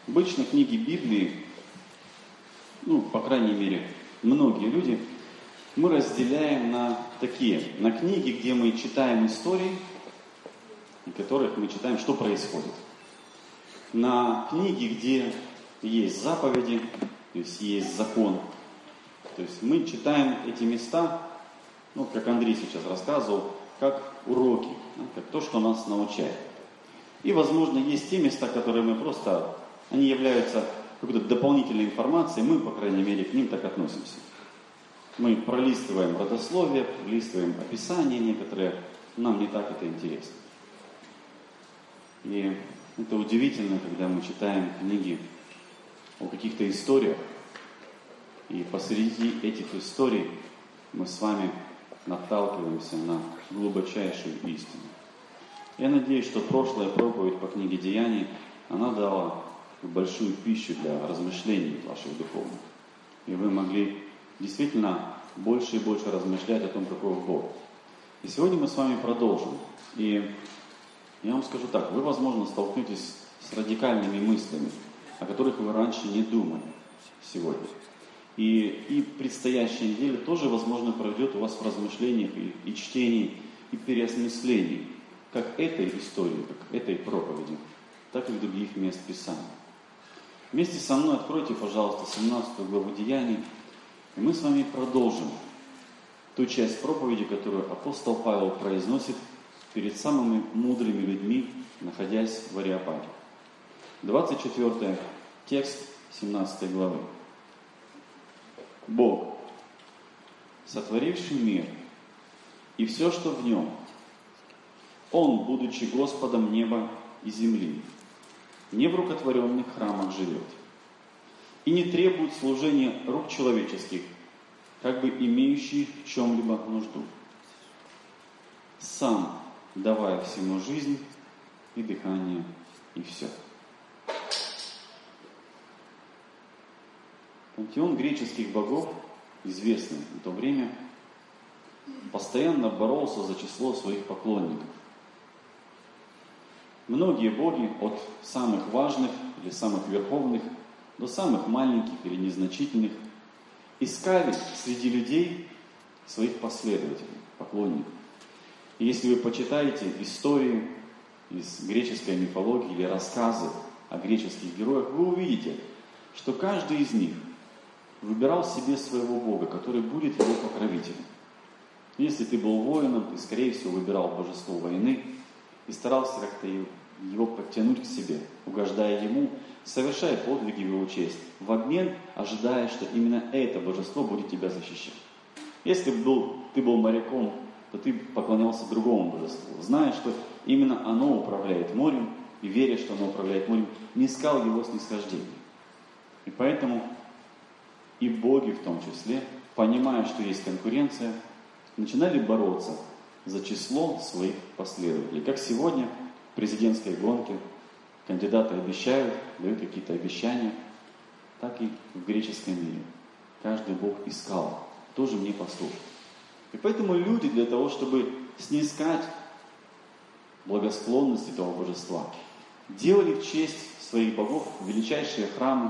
Обычно книги Библии, по крайней мере, многие люди, мы разделяем на книги, где мы читаем истории, в которых мы читаем, что происходит. На книги, где есть заповеди, то есть есть закон. То есть мы читаем эти места, как Андрей сейчас рассказывал, как уроки, как то, что нас научает. И, возможно, есть те места, которые мы они являются какой-то дополнительной информацией, мы, по крайней мере, к ним так относимся. Мы пролистываем родословие, пролистываем описание некоторые, нам не так это интересно. И это удивительно, когда мы читаем книги о каких-то историях, и посреди этих историй мы с вами наталкиваемся на глубочайшую истину. Я надеюсь, что прошлая проповедь по книге Деяний, она дала большую пищу для размышлений ваших духовных. И вы могли действительно больше и больше размышлять о том, каков Бог. И сегодня мы с вами продолжим. И я вам скажу так, вы, возможно, столкнетесь с радикальными мыслями, о которых вы раньше не думали сегодня. И предстоящая неделя тоже, возможно, пройдет у вас в размышлениях и чтении, и переосмыслении, как этой истории, как этой проповеди, так и других мест Писания. Вместе со мной откройте, пожалуйста, 17 главу Деяний, и мы с вами продолжим ту часть проповеди, которую апостол Павел произносит перед самыми мудрыми людьми, находясь в Ареопаге. 24 текст 17 главы. Бог, сотворивший мир и все, что в нем, Он, будучи Господом неба и земли, не в рукотворенных храмах живет и не требует служения рук человеческих, как бы имеющих в чем-либо нужду, сам давая всему жизнь и дыхание и все. Пантеон греческих богов, известный в то время, постоянно боролся за число своих поклонников. Многие боги, от самых важных или самых верховных до самых маленьких или незначительных, искали среди людей своих последователей, поклонников. И если вы почитаете истории из греческой мифологии или рассказы о греческих героях, вы увидите, что каждый из них выбирал себе своего бога, который будет его покровителем. Если ты был воином, ты, скорее всего, выбирал божество войны и старался как-то его подтянуть к себе, угождая ему, совершая подвиги в его честь, в обмен ожидая, что именно это божество будет тебя защищать. Если ты был моряком, то ты поклонялся другому божеству, зная, что именно оно управляет морем, и веря, что оно управляет морем, не искал его снисхождения. И поэтому и боги в том числе, понимая, что есть конкуренция, начинали бороться за число своих последователей. Как сегодня в президентской гонке кандидаты обещают, дают какие-то обещания, так и в греческом мире. Каждый бог искал, тоже мне послушать. И поэтому люди для того, чтобы снискать благосклонность этого божества, делали в честь своих богов величайшие храмы,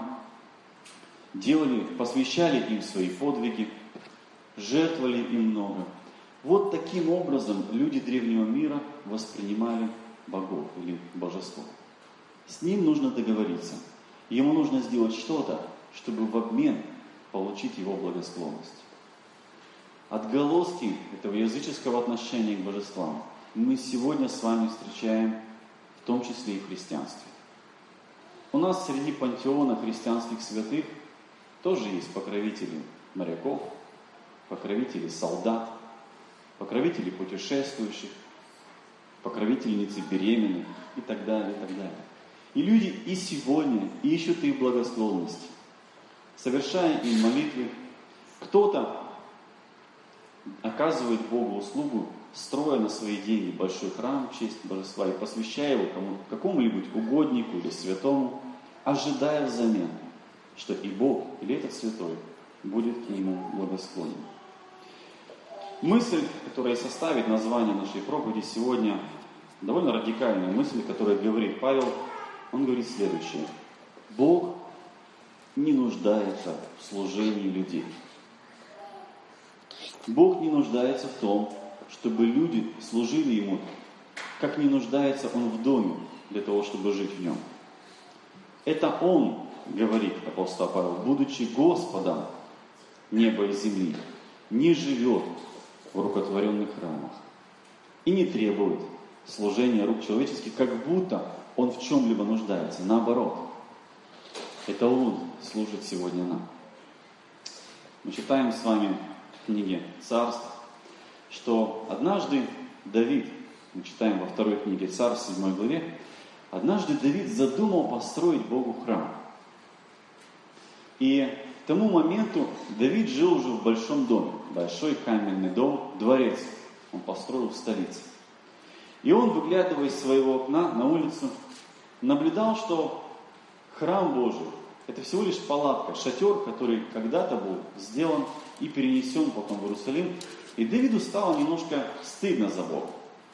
посвящали им свои подвиги, жертвовали им много. Вот таким образом люди древнего мира воспринимали богов или божество. С ним нужно договориться. Ему нужно сделать что-то, чтобы в обмен получить его благосклонность. Отголоски этого языческого отношения к божествам мы сегодня с вами встречаем в том числе и в христианстве. У нас среди пантеона христианских святых тоже есть покровители моряков, покровители солдат, покровители путешествующих, покровительницы беременных и так далее, и так далее. И люди и сегодня ищут их благосклонности, совершая им молитвы. Кто-то оказывает Богу услугу, строя на свои деньги большой храм в честь божества и посвящая его какому-нибудь угоднику или святому, ожидая взамен, что и Бог, или этот святой, будет к нему благосклонен. Мысль, которая составит название нашей проповеди сегодня, довольно радикальная мысль, которую говорит Павел. Он говорит следующее. Бог не нуждается в служении людей. Бог не нуждается в том, чтобы люди служили Ему, как не нуждается Он в доме для того, чтобы жить в нем. Это Он, говорит апостол Павел, будучи Господом неба и земли, не живет в рукотворенных храмах и не требует служения рук человеческих, как будто Он в чем-либо нуждается. Наоборот, это Он служит сегодня нам. Мы читаем с вами в книге Царств, что однажды Давид, мы читаем во второй книге Царств, 7 главе, однажды Давид задумал построить Богу храм. И к тому моменту Давид жил уже в большом доме, большой каменный дом, дворец. Он построил в столице. И он, выглядывая из своего окна на улицу, наблюдал, что храм Божий – это всего лишь палатка, шатер, который когда-то был сделан и перенесен потом в Иерусалим. И Давиду стало немножко стыдно за Бога.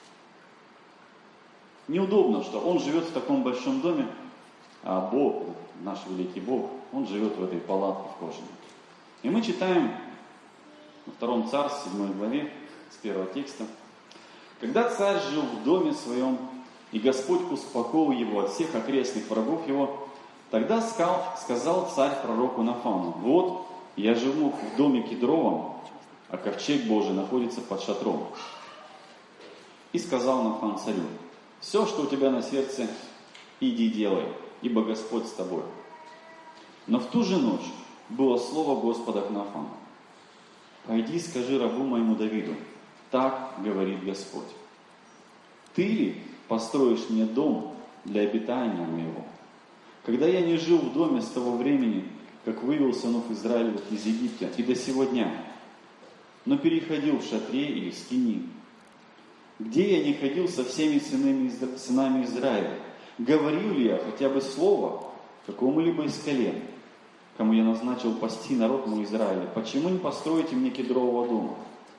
Неудобно, что он живет в таком большом доме, а Бог, наш великий Бог, он живет в этой палатке в кожаной. И мы читаем во 2 Царстве, 7 главе, с 1 текста. «Когда царь жил в доме своем, и Господь успокоил его от всех окрестных врагов его, тогда сказал царь пророку Нафану: вот, я живу в доме кедровом, а ковчег Божий находится под шатром. И сказал Нафан царю: все, что у тебя на сердце, иди делай, ибо Господь с тобой. Но в ту же ночь было слово Господа к Нафану: пойди, скажи рабу моему Давиду, так говорит Господь. Ты ли построишь мне дом для обитания моего? Когда я не жил в доме с того времени, как вывел сынов Израилевых из Египта, и до сего дня, но переходил в шатре или в скинии, где я не ходил со всеми сынами Израиля, говорил ли я хотя бы слово какому-либо из колен, кому я назначил пасти народ мой Израиля, почему не построите мне кедрового дома?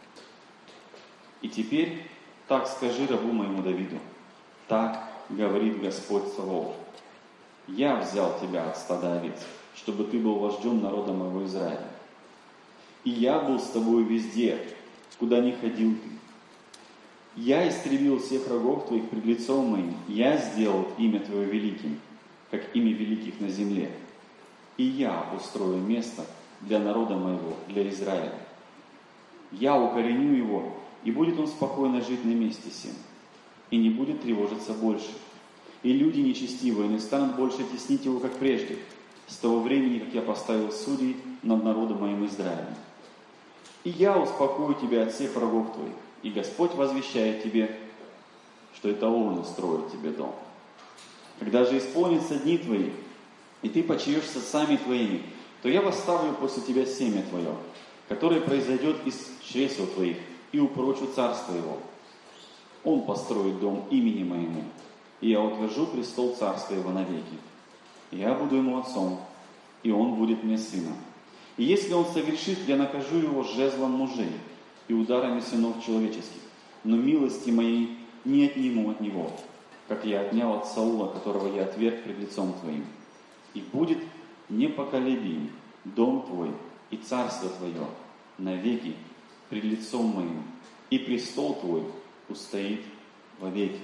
И теперь так скажи рабу моему Давиду: так говорит Господь Саваоф: я взял тебя от стада овец, чтобы ты был вождем народа моего Израиля. И я был с тобой везде, куда ни ходил ты. Я истребил всех врагов твоих пред лицом моим, я сделал имя твое великим, как имя великих на земле. И я устрою место для народа моего, для Израиля. Я укореню его, и будет он спокойно жить на месте сем, и не будет тревожиться больше. И люди нечестивые не станут больше теснить его, как прежде, с того времени, как я поставил судей над народом моим Израилем. И я успокою тебя от всех врагов твоих, и Господь возвещает тебе, что это Он устроит тебе дом. Когда же исполнятся дни твои, и ты почиешь с отцами твоими, то я восставлю после тебя семя твое, которое произойдет из чресел твоих, и упрочу царство его. Он построит дом имени моему, и я утвержу престол царства его навеки. Я буду ему отцом, и он будет мне сыном. И если он согрешит, я накажу его жезлом мужей и ударами сынов человеческих, но милости моей не отниму от него, как я отнял от Саула, которого я отверг пред лицом твоим. И будет непоколебим дом твой и царство твое навеки пред лицом моим, и престол твой устоит вовеки.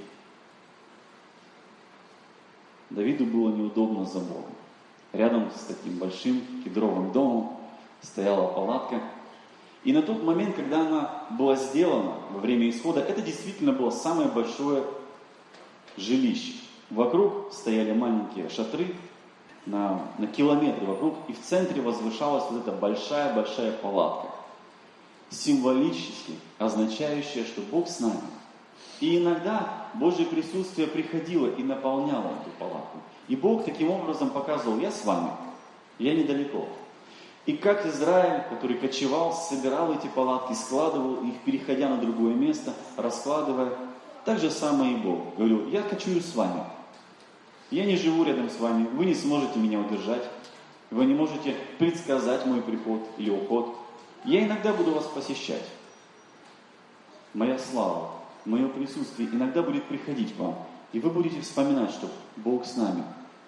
Давиду было неудобно за Богом. Рядом с таким большим кедровым домом стояла палатка. И на тот момент, когда она была сделана во время исхода, это действительно было самое большое жилище. Вокруг стояли маленькие шатры на километры вокруг, и в центре возвышалась вот эта большая-большая палатка, символически означающая, что Бог с нами. И иногда Божье присутствие приходило и наполняло эту палатку. И Бог таким образом показывал: я с вами, я недалеко. И как Израиль, который кочевал, собирал эти палатки, складывал их, переходя на другое место, раскладывая, так же самое и Бог. Говорю: я кочую с вами. Я не живу рядом с вами, вы не сможете меня удержать, вы не можете предсказать мой приход или уход. Я иногда буду вас посещать. Моя слава, мое присутствие иногда будет приходить к вам, и вы будете вспоминать, что Бог с нами.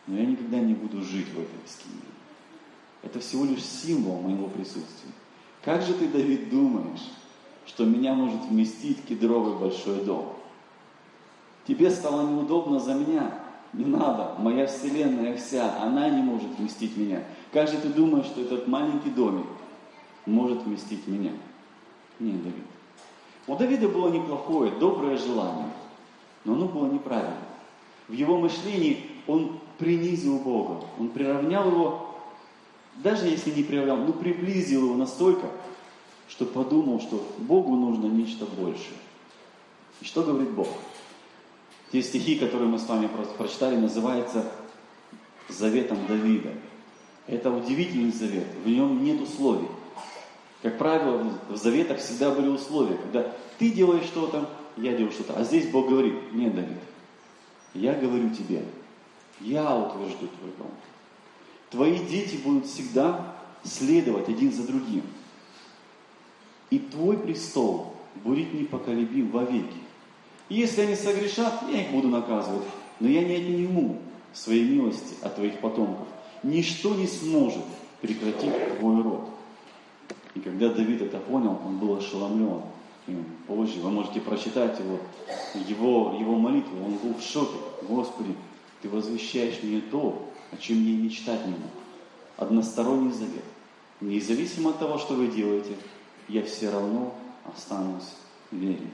но я никогда не буду жить в этой скинии. Это всего лишь символ моего присутствия. Как же ты, Давид, думаешь, что меня может вместить кедровый большой дом? Тебе стало неудобно за меня? Не надо, моя вселенная вся, она не может вместить меня. Как же ты думаешь, что этот маленький домик может вместить меня? Нет, Давид. У Давида было неплохое, доброе желание, но оно было неправильно. В его мышлении он принизил Бога, он приравнял его, даже если не приравнял, но приблизил его настолько, что подумал, что Богу нужно нечто большее. И что говорит Бог? Те стихи, которые мы с вами просто прочитали, называются Заветом Давида. Это удивительный завет, в нем нет условий. Как правило, в заветах всегда были условия, когда ты делаешь что-то, я делаю что-то. А здесь Бог говорит: нет, Давид, я говорю тебе, я утвержду твой дом. Твои дети будут всегда следовать один за другим. И твой престол будет непоколебим вовеки. И если они согрешат, я их буду наказывать, но я не отниму своей милости от твоих потомков. Ничто не сможет прекратить твой род. И когда Давид это понял, он был ошеломлен. И позже вы можете прочитать его молитву, он был в шоке. Господи, ты возвещаешь мне то, о чем я и мечтать не мог. Односторонний завет. Независимо от того, что вы делаете, я все равно останусь верен.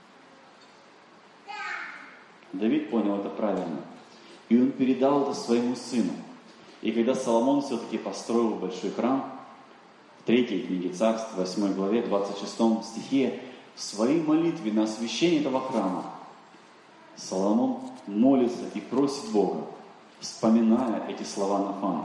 Давид понял это правильно. И он передал это своему сыну. И когда Соломон все-таки построил большой храм, в 3 книге Царств, 8 главе, 26 стихе, в своей молитве на освящение этого храма Соломон молится и просит Бога, вспоминая эти слова Нафана.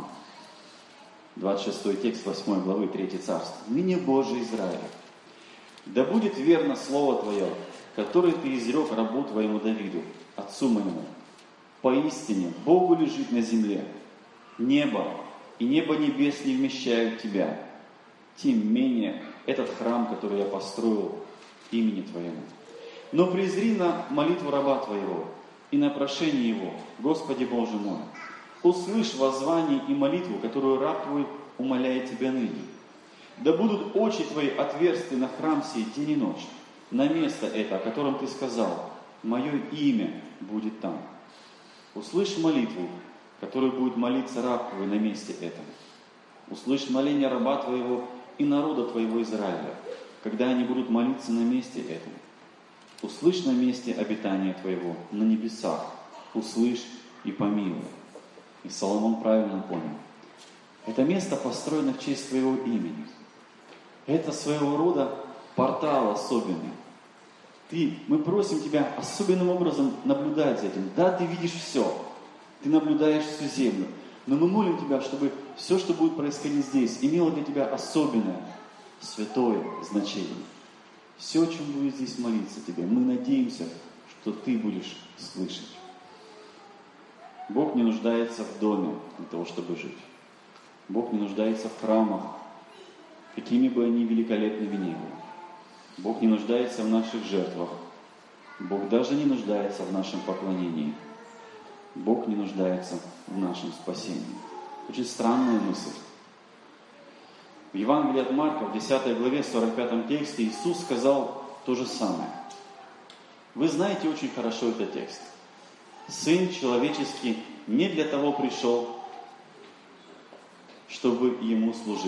26 текст 8 главы 3 Царств. «Ныне, Боже Израиля, да будет верно слово Твое, которое Ты изрек рабу Твоему Давиду, отцу моему. Поистине, Богу лежит на земле. Небо и небо небес не вмещают Тебя. Тем менее, этот храм, который я построил имени Твоему. Но презри на молитву раба Твоего и на прошение его, Господи Боже мой. Услышь воззвание и молитву, которую раб Твой умоляет Тебя ныне. Да будут очи Твои отверсты на храм сей день и ночь, на место это, о котором Ты сказал, мое имя будет там. Услышь молитву, которую будет молиться раб Твой на месте этом. Услышь моление раба Твоего и народа Твоего Израиля, когда они будут молиться на месте этом. Услышь на месте обитания Твоего, на небесах, услышь и помилуй». И Соломон правильно понял. Это место построено в честь Твоего имени. Это своего рода портал особенный. Мы просим Тебя особенным образом наблюдать за этим. Да, Ты видишь все. Ты наблюдаешь всю землю. Но мы молим Тебя, чтобы все, что будет происходить здесь, имело для Тебя особенное, святое значение. Все, о чем будет здесь молиться Тебе, мы надеемся, что Ты будешь слышать. Бог не нуждается в доме для того, чтобы жить. Бог не нуждается в храмах, какими бы они великолепными ни были. Бог не нуждается в наших жертвах. Бог даже не нуждается в нашем поклонении. Бог не нуждается в нашем спасении. Очень странная мысль. В Евангелии от Марка, в 10 главе, 45 тексте, Иисус сказал то же самое. Вы знаете очень хорошо этот текст. Сын человеческий не для того пришел, чтобы ему служили.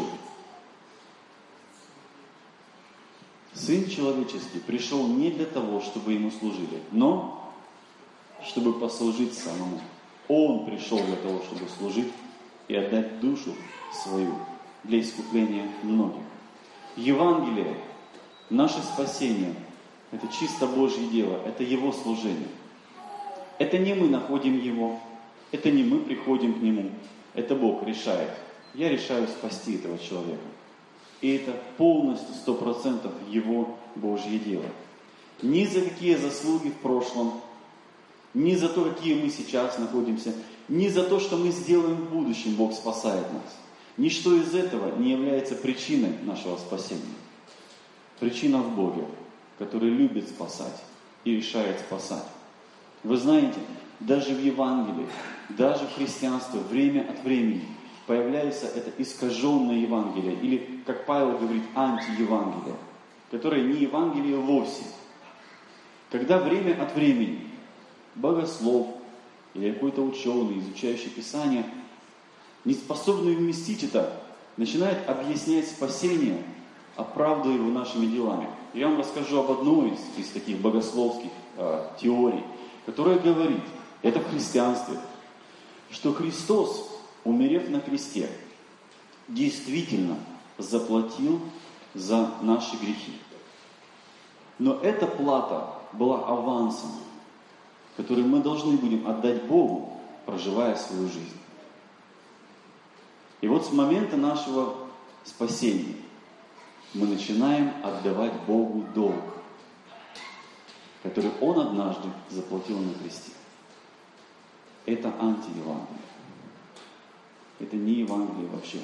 Сын человеческий пришел не для того, чтобы ему служили, но чтобы послужить самому. Он пришел для того, чтобы служить и отдать душу свою для искупления многих. Евангелие, наше спасение, это чисто Божье дело, это Его служение. Это не мы находим Его, это не мы приходим к Нему, это Бог решает. Я решаю спасти этого человека. И это полностью, 100% Его Божье дело. Ни за какие заслуги в прошлом, ни за то, какие мы сейчас находимся, ни за то, что мы сделаем в будущем, Бог спасает нас. Ничто из этого не является причиной нашего спасения. Причина в Боге, который любит спасать и решает спасать. Вы знаете, даже в Евангелии, даже в христианстве, время от времени появляется это искаженное Евангелие, или, как Павел говорит, антиевангелие, которое не Евангелие вовсе. Когда время от времени богослов или какой-то ученый, изучающий Писание, не способный вместить это, начинает объяснять спасение, оправдывая его нашими делами. Я вам расскажу об одной из таких богословских теорий, которая говорит, это в христианстве, что Христос, умерев на кресте, действительно заплатил за наши грехи. Но эта плата была авансом, который мы должны будем отдать Богу, проживая свою жизнь. И вот с момента нашего спасения мы начинаем отдавать Богу долг, который Он однажды заплатил на кресте. Это антиевангелие. Это не Евангелие вообще.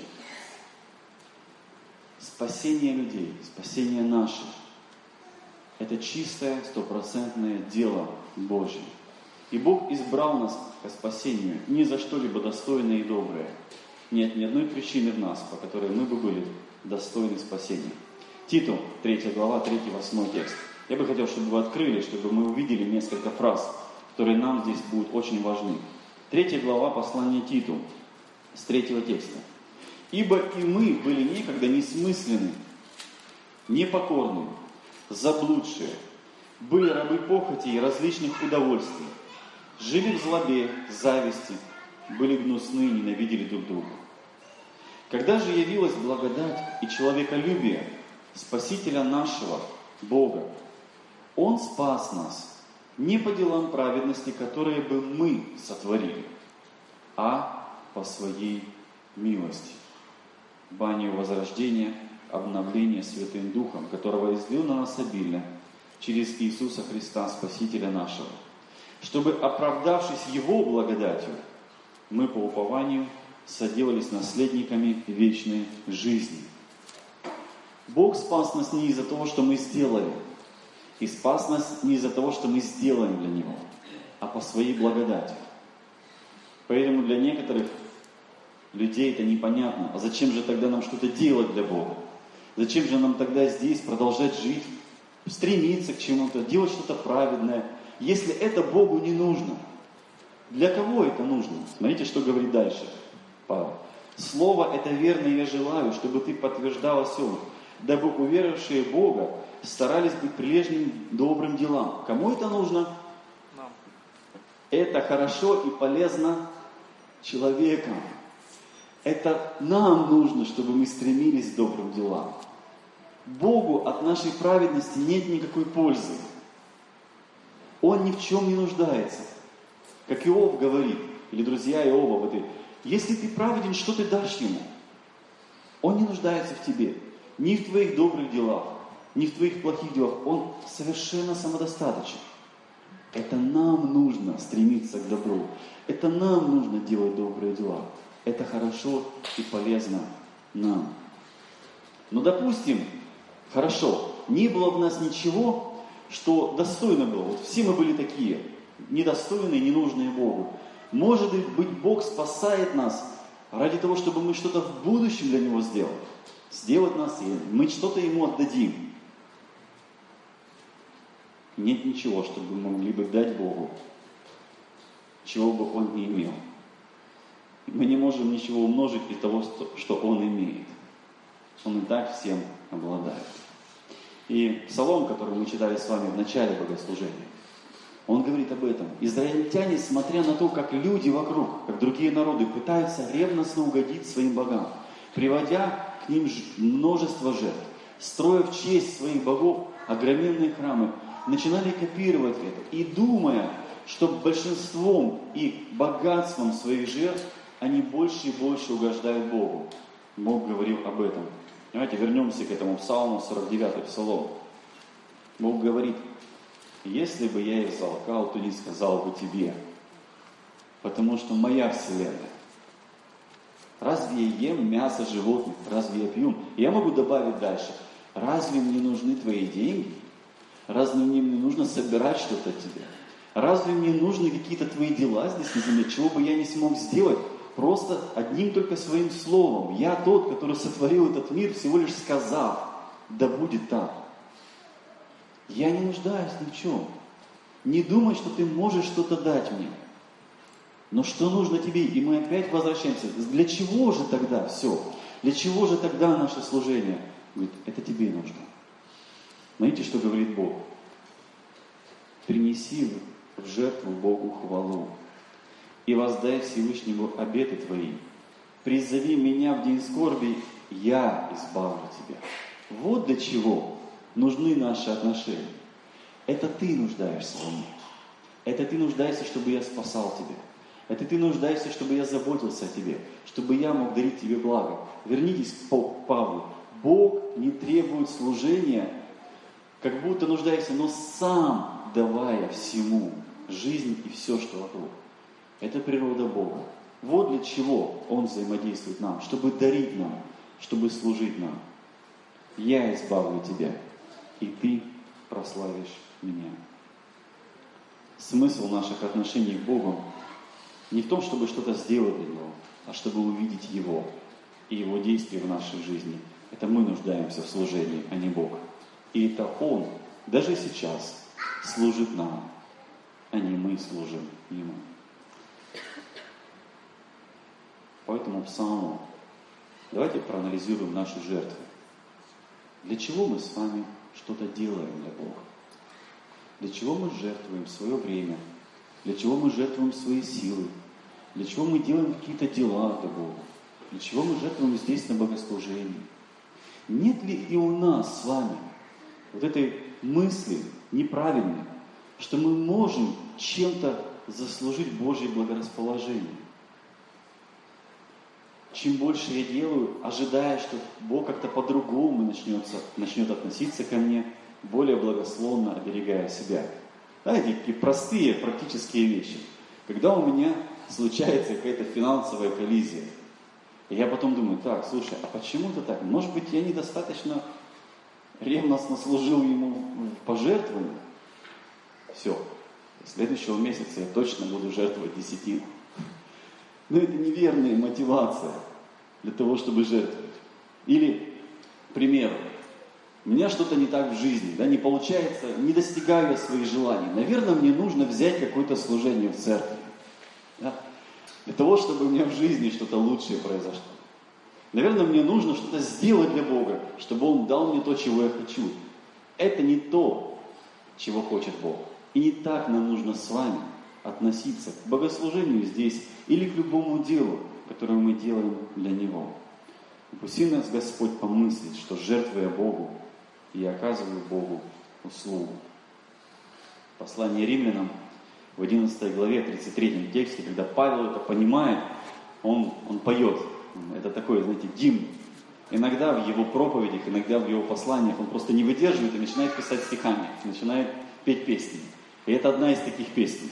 Спасение людей, спасение наших, это чистое, стопроцентное дело Божье. И Бог избрал нас к спасению не за что-либо достойное и доброе. Нет ни одной причины в нас, по которой мы бы были достойны спасения. Титу, 3 глава, 3-8 текст. Я бы хотел, чтобы вы открыли, чтобы мы увидели несколько фраз, которые нам здесь будут очень важны. 3 глава послания Титу, с 3 текста. «Ибо и мы были некогда несмысленны, непокорны, заблудшие, были рабы похоти и различных удовольствий, жили в злобе, зависти, были гнусны, ненавидели друг друга. Когда же явилась благодать и человеколюбие Спасителя нашего, Бога, Он спас нас не по делам праведности, которые бы мы сотворили, а по Своей милости, банию возрождения, обновления Святым Духом, которого излил на нас обильно через Иисуса Христа, Спасителя нашего, чтобы, оправдавшись Его благодатью, мы по упованию соделались наследниками вечной жизни». Бог спас нас не из-за того, что мы сделали, и спас нас не из-за того, что мы сделаем для Него, а по Своей благодати. Поэтому для некоторых людей это непонятно. А зачем же тогда нам что-то делать для Бога? Зачем же нам тогда здесь продолжать жить, стремиться к чему-то, делать что-то праведное, если это Богу не нужно? Для кого это нужно? Смотрите, что говорит дальше Павел. «Слово это верно я желаю, чтобы ты подтверждал о сем, дабы уверовавшие Бога старались быть прилежным добрым делам». Кому это нужно? Нам. Это хорошо и полезно человекам. Это нам нужно, чтобы мы стремились к добрым делам. Богу от нашей праведности нет никакой пользы. Он ни в чем не нуждается. Как Иов говорит, или друзья Иова в этой: если ты праведен, что ты дашь ему? Он не нуждается в тебе. Ни в твоих добрых делах, ни в твоих плохих делах. Он совершенно самодостаточен. Это нам нужно стремиться к добру. Это нам нужно делать добрые дела. Это хорошо и полезно нам. Но допустим, хорошо, не было в нас ничего, что достойно было. Вот все мы были такие, недостойные, ненужные Богу. Может быть, Бог спасает нас ради того, чтобы мы что-то в будущем для Него сделали. Сделать нас, и мы что-то Ему отдадим. Нет ничего, чтобы мы могли бы дать Богу, чего бы Он не имел. Мы не можем ничего умножить из того, что Он имеет. Он и так всем обладает. И псалом, который мы читали с вами в начале богослужения, он говорит об этом. Израильтяне, смотря на то, как люди вокруг, как другие народы, пытаются ревностно угодить своим богам, приводя к ним множество жертв, строя в честь своих богов огроменные храмы, начинали копировать это. И думая, что большинством и богатством своих жертв они больше и больше угождают Богу. Бог говорил об этом. Давайте вернемся к этому псалму, 49-й псалом. Бог говорит: если бы я их залкал, то не сказал бы тебе, потому что моя вселенная. Разве я ем мясо животных? Разве я пью? И я могу добавить дальше: разве мне нужны твои деньги? Разве мне не нужно собирать что-то от тебя? Разве мне нужны какие-то твои дела здесь на земле, чего бы я не смог сделать? Просто одним только своим словом. Я тот, который сотворил этот мир, всего лишь сказав, да будет так. Я не нуждаюсь ни в чем. Не думай, что ты можешь что-то дать мне. Но что нужно тебе? И мы опять возвращаемся. Для чего же тогда все? Для чего же тогда наше служение? Говорит, это тебе нужно. Знаете, что говорит Бог? Принеси в жертву Богу хвалу и воздай Всевышнему обеты твои. Призови меня в день скорби, я избавлю тебя. Вот для чего нужны наши отношения. Это ты нуждаешься во мне. Это ты нуждаешься, чтобы я спасал тебя. Это ты нуждаешься, чтобы я заботился о тебе, чтобы я мог дарить тебе благо. Вернитесь к Павлу. Бог не требует служения, как будто нуждаешься, но сам давая всему жизнь и все, что вокруг. Это природа Бога. Вот для чего Он взаимодействует нам, чтобы дарить нам, чтобы служить нам. Я избавлю тебя, и ты прославишь меня. Смысл наших отношений к Богу не в том, чтобы что-то сделать для Него, а чтобы увидеть Его и Его действия в нашей жизни. Это мы нуждаемся в служении, а не Бог. И это Он, даже сейчас, служит нам, а не мы служим Ему. Поэтому псалму давайте проанализируем наши жертвы. Для чего мы с вами что-то делаем для Бога? Для чего мы жертвуем свое время? Для чего мы жертвуем свои силы? Для чего мы делаем какие-то дела для Бога? Для чего мы жертвуем здесь на богослужении? Нет ли и у нас с вами вот этой мысли неправильной, что мы можем чем-то заслужить Божье благорасположение? Чем больше я делаю, ожидая, что Бог как-то по-другому начнет относиться ко мне, более благословно оберегая себя. Знаете, такие простые практические вещи. Когда у меня случается какая-то финансовая коллизия, и я потом думаю, так, слушай, а почему это так? Может быть, я недостаточно ревностно служил Ему в пожертвованиях? Все, следующего месяца я точно буду жертвовать десятину. Но это неверная мотивация для того, чтобы жертвовать. Или, к примеру, у меня что-то не так в жизни, не получается, не достигаю я своих желаний. Наверное, мне нужно взять какое-то служение в церкви. Для того, чтобы у меня в жизни что-то лучшее произошло. Наверное, мне нужно что-то сделать для Бога, чтобы Он дал мне то, чего я хочу. Это не то, чего хочет Бог. И не так нам нужно с вами относиться к богослужению здесь или к любому делу, которое мы делаем для Него. Пусть нас Господь помыслит, что жертвуя Богу, я оказываю Богу услугу. Послание Римлянам в 11 главе, 33 тексте, когда Павел это понимает, он поет. Это такой, знаете, гимн. Иногда в его проповедях, иногда в его посланиях он просто не выдерживает и начинает писать стихами, начинает петь песни. И это одна из таких песней.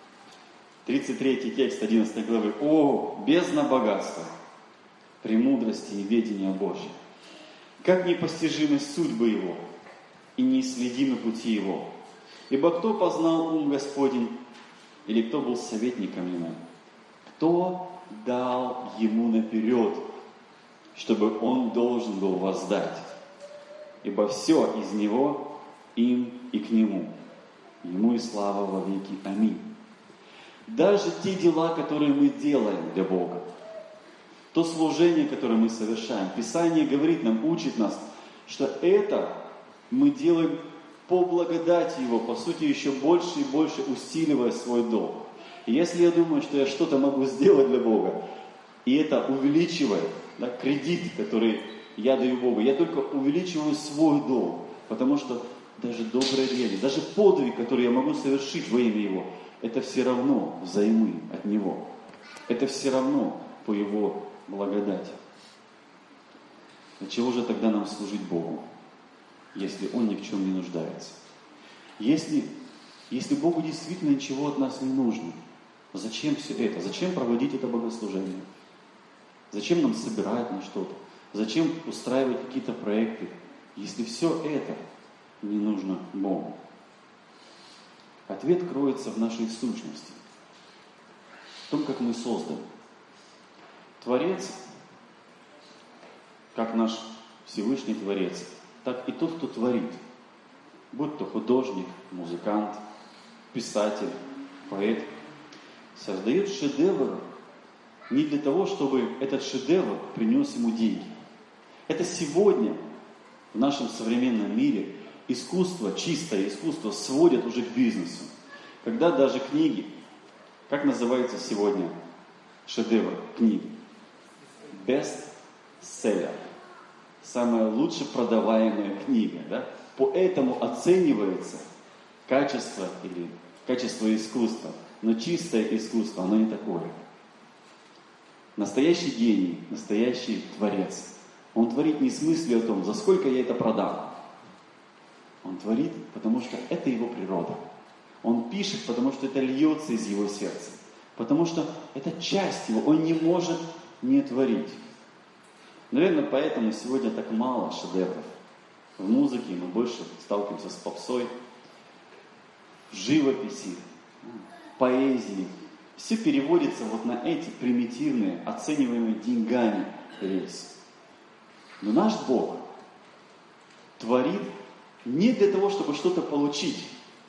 33 текст 11 главы. «О, бездна богатства, премудрости и ведения Божьего! Как непостижимы судьбы Его и неисследимы пути Его! Ибо кто познал ум Господень, или кто был советником Ему? Кто дал Ему наперед, чтобы Он должен был воздать? Ибо все из Него, им и к Нему. Ему и слава во веки. Аминь». Даже те дела, которые мы делаем для Бога, то служение, которое мы совершаем, Писание говорит нам, учит нас, что это мы делаем по благодати Его, по сути, еще больше и больше усиливая свой долг. И если я думаю, что я что-то могу сделать для Бога, и это увеличивает кредит, который я даю Богу, я только увеличиваю свой долг, потому что даже доброе дело, даже подвиг, который я могу совершить во имя Его, это все равно взаймы от Него. Это все равно по Его благодати. Для чего же тогда нам служить Богу, если Он ни в чем не нуждается? Если Богу действительно ничего от нас не нужно, зачем все это? Зачем проводить это богослужение? Зачем нам собирать на что-то? Зачем устраивать какие-то проекты, если все это не нужно Богу? Ответ кроется в нашей сущности, в том, как мы созданы. Творец, как наш Всевышний Творец, так и тот, кто творит, будь то художник, музыкант, писатель, поэт, создает шедевр не для того, чтобы этот шедевр принес ему деньги. Это сегодня в нашем современном мире искусство, чистое искусство сводят уже к бизнесу. Когда даже книги, как называется сегодня шедевр книги? Бестселлер. Самая лучше продаваемая книга. Да? Поэтому оценивается качество или качество искусства. Но чистое искусство, оно не такое. Настоящий гений, настоящий творец. Он творит не в смысле о том, за сколько я это продам. Он творит, потому что это его природа. Он пишет, потому что это льется из его сердца. Потому что это часть его, он не может не творить. Наверное, поэтому сегодня так мало шедевров. В музыке мы больше сталкиваемся с попсой, в живописи, в поэзии. Все переводится вот на эти примитивные, оцениваемые деньгами рельсы. Но наш Бог творит не для того, чтобы что-то получить.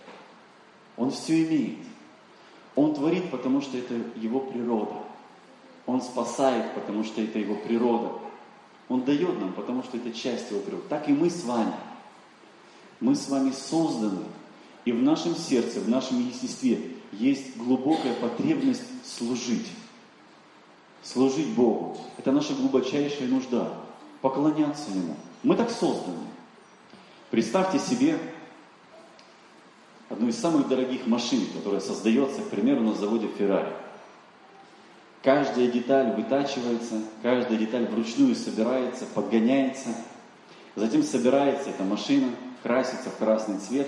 Он все имеет. Он творит, потому что это его природа. Он спасает, потому что это его природа. Он дает нам, потому что это часть его природы. Так и мы с вами. Мы с вами созданы. И в нашем сердце, в нашем естестве есть глубокая потребность служить. Служить Богу. Это наша глубочайшая нужда. Поклоняться Ему. Мы так созданы. Представьте себе одну из самых дорогих машин, которая создается, к примеру, на заводе Ferrari. Каждая деталь вытачивается, каждая деталь вручную собирается, подгоняется. Затем собирается эта машина, красится в красный цвет,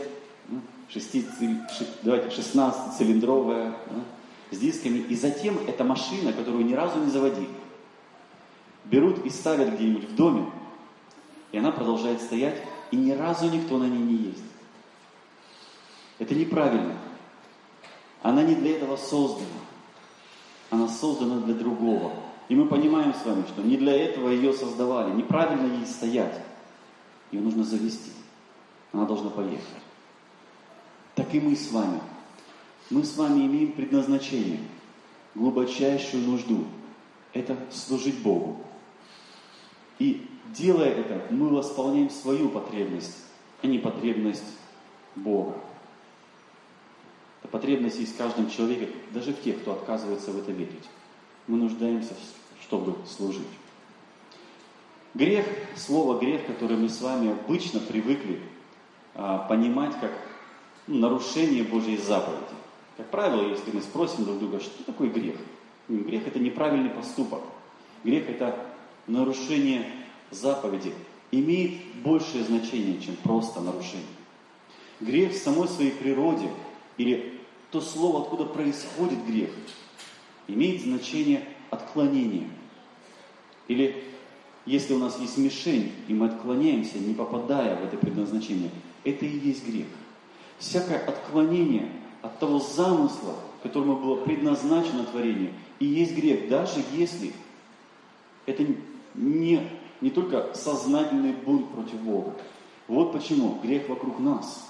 16-цилиндровая, с дисками. И затем эта машина, которую ни разу не заводили, берут и ставят где-нибудь в доме, и она продолжает стоять, и ни разу никто на ней не ездит. Это неправильно. Она не для этого создана. Она создана для другого. И мы понимаем с вами, что не для этого ее создавали. Неправильно ей стоять. Ее нужно завести. Она должна поехать. Так и мы с вами. Мы с вами имеем предназначение, глубочайшую нужду. Это служить Богу. И делая это, мы восполняем свою потребность, а не потребность Бога. Эта потребность есть в каждом человеке, даже в тех, кто отказывается в это верить. Мы нуждаемся, чтобы служить. Грех, слово грех, которое мы с вами обычно привыкли понимать как нарушение Божьей заповеди. Как правило, если мы спросим друг друга, что такое грех? Грех – это неправильный поступок. Грех – это нарушение заповеди. Имеет большее значение, чем просто нарушение. Грех в самой своей природе, или то слово, откуда происходит грех, имеет значение отклонения. Или если у нас есть мишень, и мы отклоняемся, не попадая в это предназначение, это и есть грех. Всякое отклонение от того замысла, которому было предназначено творение, и есть грех, даже если это не только сознательный бунт против Бога. Вот почему грех вокруг нас.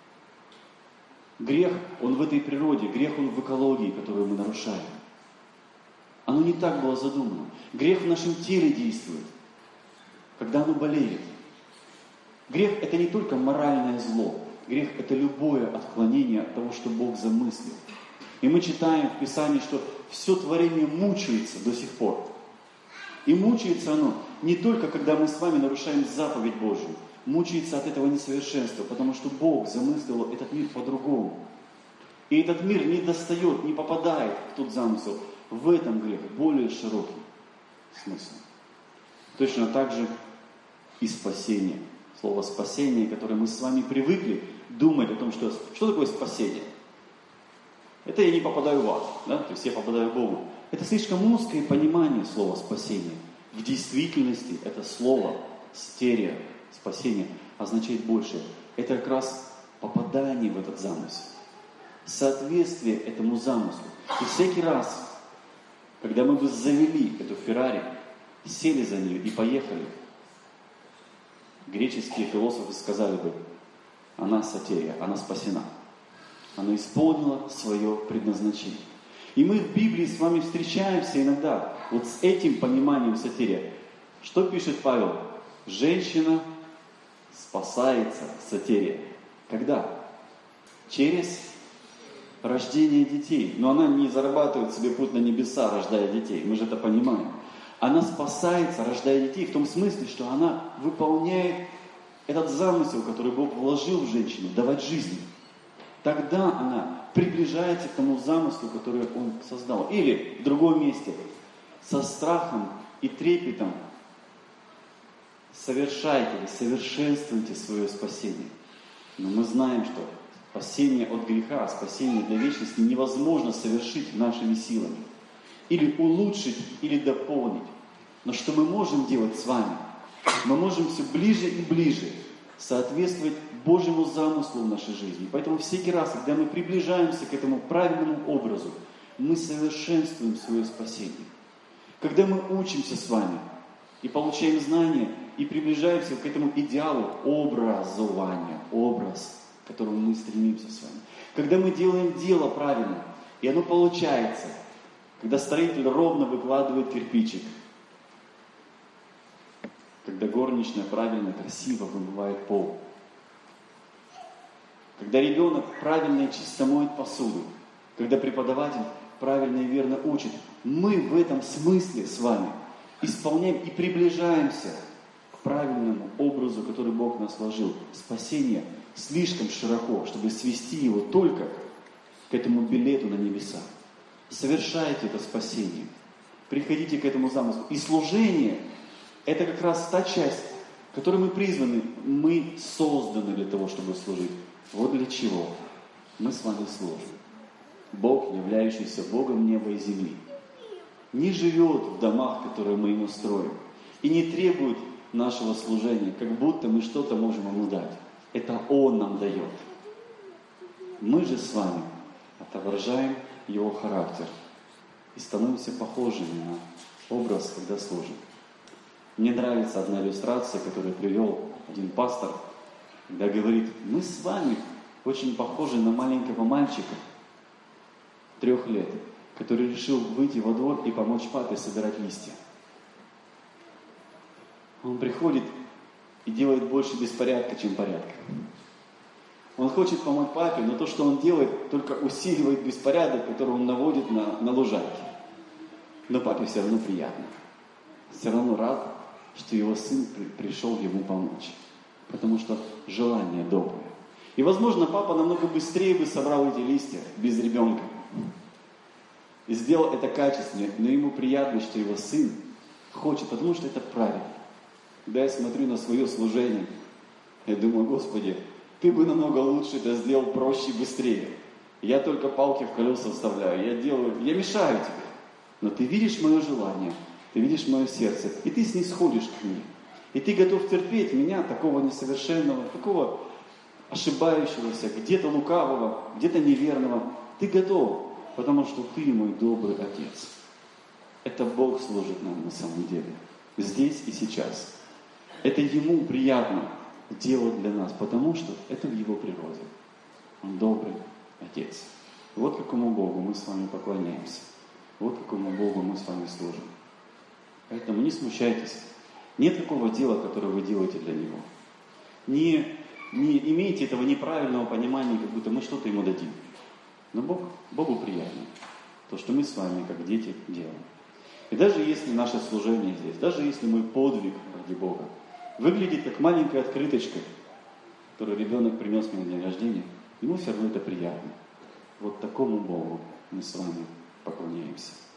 Грех, он в этой природе, грех, он в экологии, которую мы нарушаем. Оно не так было задумано. Грех в нашем теле действует, когда оно болеет. Грех – это не только моральное зло. Грех – это любое отклонение от того, что Бог замыслил. И мы читаем в Писании, что все творение мучается до сих пор. И мучается оно не только, когда мы с вами нарушаем заповедь Божию. Мучается от этого несовершенства, потому что Бог замыслил этот мир по-другому. И этот мир не достает, не попадает в тот замысел. В этом грех более широкий смысл. Точно так же и спасение. Слово спасение, которое мы с вами привыкли думать о том, что такое спасение. Это я не попадаю в ад, да? То есть я попадаю к Богу. Это слишком узкое понимание слова спасение. В действительности это слово стерео, спасение, означает большее. Это как раз попадание в этот замысел. соответствие этому замыслу. И всякий раз, когда мы бы завели эту Феррари, сели за нее и поехали, греческие философы сказали бы: она сотерия, она спасена. Она исполнила свое предназначение. И мы в Библии с вами встречаемся иногда вот с этим пониманием сотерия. Что пишет Павел? Женщина спасается, сотерия. Когда? Через рождение детей. Но она не зарабатывает себе путь на небеса, рождая детей. Мы же это понимаем. Она спасается, рождая детей, в том смысле, что она выполняет этот замысел, который Бог вложил в женщину, давать жизнь. Тогда она приближается к тому замыслу, который Он создал. Или в другом месте, со страхом и трепетом совершайте, совершенствуйте свое спасение. Но мы знаем, что спасение от греха, спасение для вечности невозможно совершить нашими силами. Или улучшить, или дополнить. Но что мы можем делать с вами? Мы можем все ближе и ближе соответствовать Божьему замыслу в нашей жизни. Поэтому всякий раз, когда мы приближаемся к этому правильному образу, мы совершенствуем свое спасение. Когда мы учимся с вами и получаем знания, и приближаемся к этому идеалу образования, образ, к которому мы стремимся с вами. Когда мы делаем дело правильно, и оно получается, когда строитель ровно выкладывает кирпичик, когда горничная правильно, красиво вымывает пол, когда ребенок правильно и чисто моет посуду, когда преподаватель правильно и верно учит, мы в этом смысле с вами исполняем и приближаемся к правильному образу, который Бог нас вложил. Спасение слишком широко, чтобы свести его только к этому билету на небеса. Совершайте это спасение. Приходите к этому замыслу. И служение – это как раз та часть, которой мы призваны. Мы созданы для того, чтобы служить. Вот для чего мы с вами служим. Бог, являющийся Богом неба и земли, не живет в домах, которые мы ему строим, и не требует нашего служения, как будто мы что-то можем ему дать. Это Он нам дает. Мы же с вами отображаем Его характер и становимся похожими на образ, когда служим. Мне нравится одна иллюстрация, которую привел один пастор, когда говорит: мы с вами очень похожи на маленького мальчика 3 лет, который решил выйти во двор и помочь папе собирать листья. Он приходит и делает больше беспорядка, чем порядка. Он хочет помочь папе, но то, что он делает, только усиливает беспорядок, который он наводит на лужайке. Но папе все равно приятно. Все равно рад, что его сын пришел ему помочь. Потому что желание доброе. И, возможно, папа намного быстрее бы собрал эти листья без ребенка. И сделал это качественнее, но ему приятно, что его сын хочет, потому что это правильно. Когда я смотрю на свое служение, я думаю: Господи, Ты бы намного лучше это сделал проще и быстрее. Я только палки в колеса вставляю, я мешаю Тебе. Но Ты видишь мое желание, Ты видишь мое сердце, и Ты снисходишь к мне. И Ты готов терпеть меня, такого несовершенного, такого ошибающегося, где-то лукавого, где-то неверного. Ты готов, потому что Ты мой добрый Отец. Это Бог служит нам на самом деле, здесь и сейчас. Это Ему приятно делать для нас, потому что это в Его природе. Он добрый Отец. Вот какому Богу мы с вами поклоняемся. Вот какому Богу мы с вами служим. Поэтому не смущайтесь. Нет такого дела, которое вы делаете для Него. Не имейте этого неправильного понимания, как будто мы что-то Ему дадим. Но Богу приятно то, что мы с вами, как дети, делаем. И даже если наше служение здесь, даже если мой подвиг ради Бога выглядит как маленькая открыточка, которую ребенок принес мне на день рождения, ему все равно это приятно. Вот такому Богу мы с вами поклоняемся.